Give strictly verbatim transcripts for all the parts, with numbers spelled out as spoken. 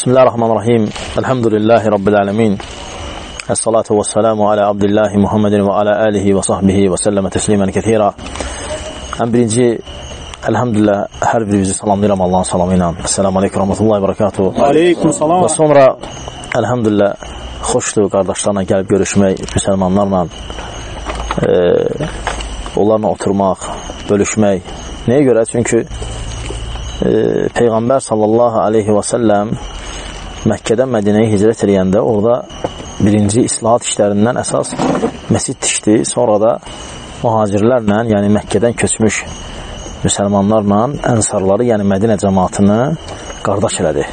Bismillahirrahmanirrahim. Elhamdülillahi Rabbil alemin. Es-salatu vesselamu ala abdillahi Muhammedin ve ala alihi ve sahbihi ve selleme teslimen kethira. En birinci, elhamdülillah, her birimizi salamlayıram Allah'ın salamıyla. Esselamu aleyküm rahmetullahi ve berekatuhu. Aleyküm salam. Ve sonra, elhamdülillah, xoşdur qardaşlarla gəlib görüşmək, müsəlmanlarla e, onlarla oturmaq, bölüşmək. Nəyə görə? Çünki e, Peyğəmbər sallallahu aleyhi və səlləm Məkkədən Mədinəyə hicrət edəndə orada birinci islahat işlərindən əsas məscid tikdi. Sonra da mühacirlərlə, yəni Məkkədən köçmüş müsəlmanlarla ənsarları, yəni Mədinə cəmaatını qardaş elədi.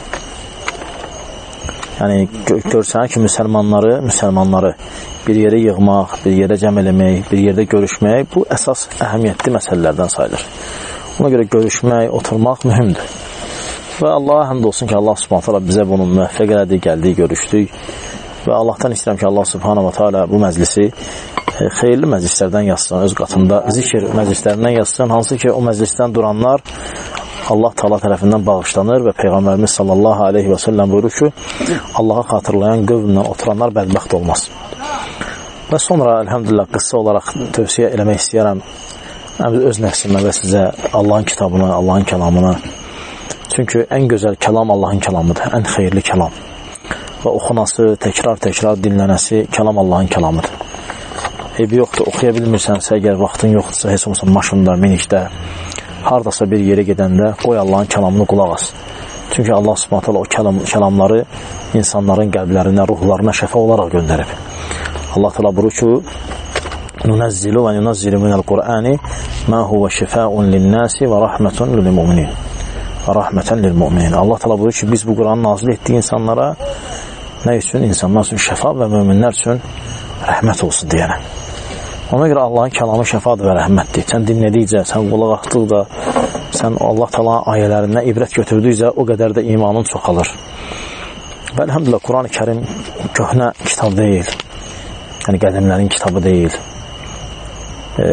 Yəni görsən ki, müsəlmanları, müsəlmanları bir yerə yığmaq, bir yerə cəm eləmək, bir yerdə görüşmək, bu əsas əhəmiyyətli məsələlərdən sayılır. Ona görə görüşmək, oturmaq mühümdür. Və Allaha həmd olsun ki, Allah subhanahu teala bizə bunu müvəffəq elədi, gəldik, görüşdük. Və Allahdan istəyirəm ki, Allah subhanahu teala bu məclisi e, xeyirli məclislərdən yazsın, öz qatında zikr məclislərindən yazsın, hansı ki, o məclisdən duranlar Allah Taala tərəfindən bağışlanır və Peyğəmbərimiz sallallahu aleyhi və səlləm buyurur ki, Allahı xatırlayan qövmlə oturanlar bədbəxt olmaz. Və sonra, elhamdülillah, qıssa olaraq tövsiyə eləmək istəyərəm öz nəfsimə və sizə Allahın kitabını, Allahın kəlamını. Çünki ən gözəl kəlam Allahın kəlamıdır, ən xeyirli kəlam. Və oxunası, təkrar-təkrar dinlənəsi kəlam Allahın kəlamıdır. Eybi yoxdur, oxuya bilmirsənsə, əgər vaxtın yoxdursa, heç olmasa maşında, minikdə, haradasa bir yerə gedəndə qoy Allahın kəlamını qulaq as. Çünki Allah subhanahu teala o kəlam, kəlamları insanların qəlblərinə, ruhlarına şəfa olaraq göndərib. Allah Teala buyurur ki, nunəzzilu və nunəzzilu minəl Qur'ani mə huvə şifəun linnəsi və rəhmətun lil-müminin və rəhmətən lil-müminin. Allah Teala buyurur ki, biz bu Qur'anı nazil etdik insanlara, nə üçün? İnsanlar üçün şəfa və möminlər üçün rəhmət olsun deyənə. Ona görə Allahın kəlamı şəfadır və rəhmətdir. Sən dinlədikcə, sən qulaq atdıqda, sən Allah Teala'nın ayələrindən ibrət götürdükcə o qədər də imanın çoxalır. Və elhamdülillah, Quran-ı Kərim köhnə kitab deyil. Yəni qədimlərin kitabı deyil. E,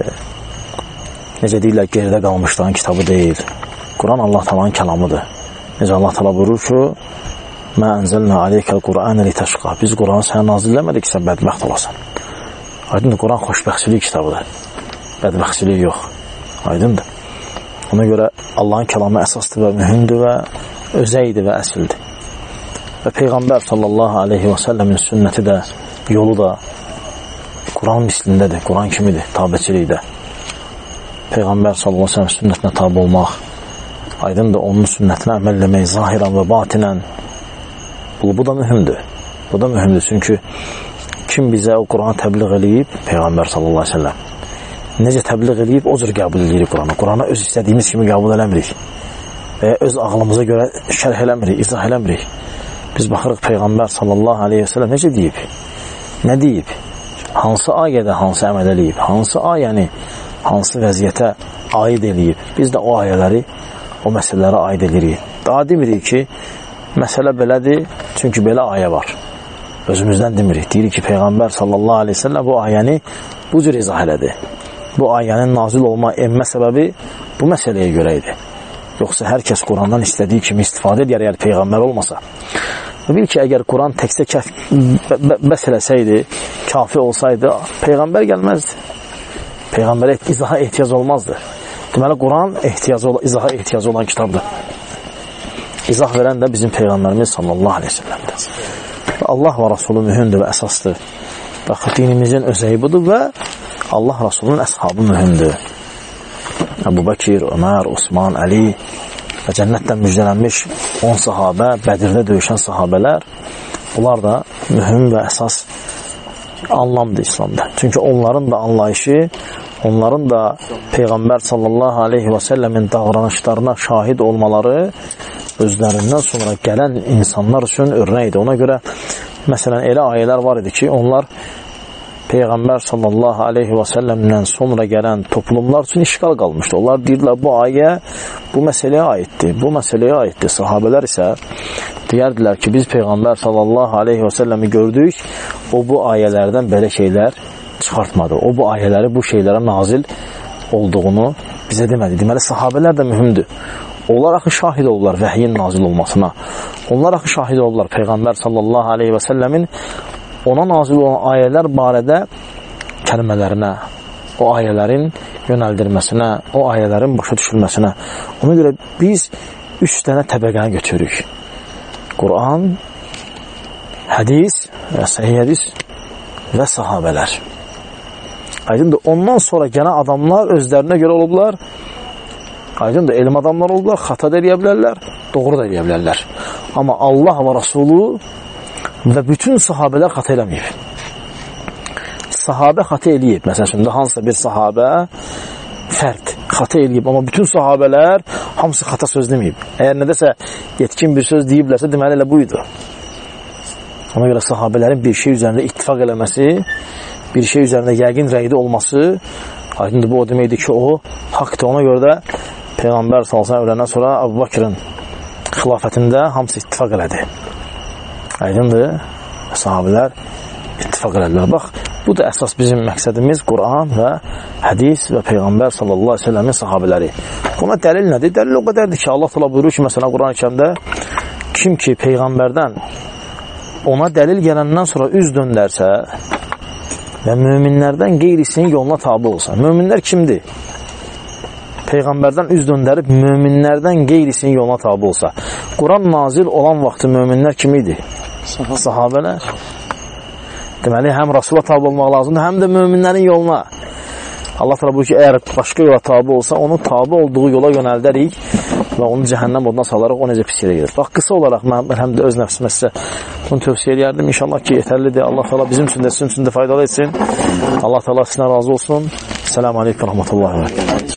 necə deyirlər, geridə qalmışların kitabı deyil. Quran Allah Teala'nın kəlamıdır. Necə Allah Teala buyurur ki, mə ənzəlnə aleykəl Qur'anə litəşqa. Biz Quranı sənə nazilləmədik ki, sən bədbəxt olasan. Aydındır, Quran xoşbəxtçilik kitabıdır. Bədbəxtçilik yox. Aydındır. Ona görə Allahın kəlamı əsasdır və mühümdür və özəydir və əsildir. Və Peyğəmbər sallallahu aleyhi və səlləmin sünnəti də, yolu da Quran mislindədir, Quran kimidir, tabiçilikdə. Peyğəmbər sallallahu aleyhi və səlləm sünnətinə tabi olmaq, aydındır, onun sünnətinə əməl eləmək, zahirən və batinən, bu, bu da mühümdür. Bu da mühümdür, çünki kim bizə o Quranı təbliğ eləyib? Peyğəmbər sallallahu aleyhi və səlləm. Necə təbliğ eləyib, o cür qəbul edirik Quranı. Quranı öz istədiyimiz kimi qəbul eləmirik və ya öz ağlımıza görə şərh eləmirik, izah eləmirik. Biz baxırıq Peyğəmbər sallallahu aleyhi və səlləm necə deyib? Nə deyib? Hansı ayədə hansı əməl eləyib? Hansı ayəni hansı vəziyyətə aid eləyib? Biz də o ayələri, o məsələlərə aid edirik. Daha demirik ki, məsələ belədir, çünki belə ayə var. Özümüzdən demirik. Deyirik ki, Peyğəmbər sallallahu aleyhi və səlləm bu ayəni bu cür izah elədi. Bu ayənin nazil olma, emmə səbəbi bu məsələyə görə idi. Yoxsa hər kəs Qurandan istədiyi kimi istifadə edir, əgər Peyğəmbər olmasa. Və bil ki, əgər Quran tekstə kəf, bəs eləsəydi, kafi olsaydı, Peyğəmbər gəlməzdi. Peyğəmbərə izaha ehtiyac olmazdı. Deməli, Quran ehtiyac, izaha ehtiyac olan kitabdır. İzah verən də bizim Peyğəmbərimiz sallallahu aleyhi ve səlləmdir. Və Allah və Rasulü mühümdür və əsasdır. Bax, dinimizin özəyi budur və Allah Rasulunun əshabı mühümdür. Əbu Bəkir, Ömər, Osman, Əli və cənnətdən müjdələnmiş on sahabə, Bədirdə döyüşən sahabələr, bunlar da mühüm və əsas anlamdır İslamda. Çünki onların da anlayışı, onların da Peyğəmbər sallallahu aleyhi və səlləmin davranışlarına şahid olmaları özlərindən sonra gələn insanlar üçün örnəkdir. Ona görə, məsələn, elə ayələr var idi ki, onlar Peyğəmbər sallallahu aleyhi və səlləmdən sonra gələn toplumlar üçün işgal qalmışdı. Onlar deyirlər, bu ayə bu məsələyə aiddir, bu məsələyə aiddir. Sahabələr isə deyərdilər ki, biz Peyğəmbər sallallahu aleyhi və səlləmi gördük, o bu ayələrdən belə şeylər çıxartmadı. O bu ayələri bu şeylərə nazil olduğunu bizə demədi. Deməli, sahabələr də mühümdür. Onlar axı şahid olurlar vəhyin nazil olmasına. Onlar axı şahid olurlar Peyğəmbər sallallahu aleyhi və səlləmin ona nazil olan ayələr barədə kəlmələrinə, o ayələrin yönəldirməsinə, o ayələrin başa düşülməsinə. Ona görə biz üç dənə təbəqəni götürürük. Quran, hədis və səhih hədis və sahabələr. Aydındır, ondan sonra gələn adamlar özlərinə görə olublar. Aydındır, elm adamlar olublar, xata da eləyə bilərlər, doğru da eləyə bilərlər. Amma Allah və Rasulü və bütün sahabələr xata eləməyib. Sahabə xata eləyib. Məsələn, hansısa bir sahabə fərd xata eləyib, amma bütün sahabələr hamısı xata söz deməyib. Əgər nədəsə yetkin bir söz deyiblərsə, deməli elə buydu. Ona görə sahabələrin bir şey üzərində ittifaq eləməsi, bir şey üzərində yəqin rəydə olması, aydındır, bu o deməkdir ki, o haqdır. Ona görə də Peyğəmbər sallallahu öləndən sonra Əbu Bakırın xilafətində hamısı ittifaq elədi. Aydındır, sahabələr ittifaq elədilər. Bax, bu da əsas bizim məqsədimiz Quran və hədis və Peyğəmbər sallallahu aleyhi ve sellemin sahabələri. Buna dəlil nədir? Dəlil o qədərdir ki, Allah təala buyurur ki, məsələn, Quran-ı Kərimdə kim ki Peyğəmbərdən ona dəlil gələndən sonra üz döndərsə və möminlərdən qeyrisinin yoluna tabi olsa. Möminlər kimdir? Peyğəmbərdən üz döndərib möminlərdən qeyrisinin yoluna tabi olsa. Quran nazil olan vaxtı möminlər kim idi? Sahabələr. Deməli, həm Rasula tabi olmaq lazımdır, həm də möminlərin yoluna. Allah təala buyurur ki, əgər başqa yola tabi olsa, onun tabi olduğu yola yönəldərik və onu cəhənnəm oduna salaraq o necə pis yerə gedir. Bax, qısa olaraq mən həm də öz nəfsimə sizə bunu tövsiyə edərdim. İnşallah ki, yetərlidir. Allah təala bizim üçün də, sizin üçün də faydalı etsin. Allah təala sizdən razı olsun. Selamun aleyküm və rəhmətullahi və bərəkətuhu.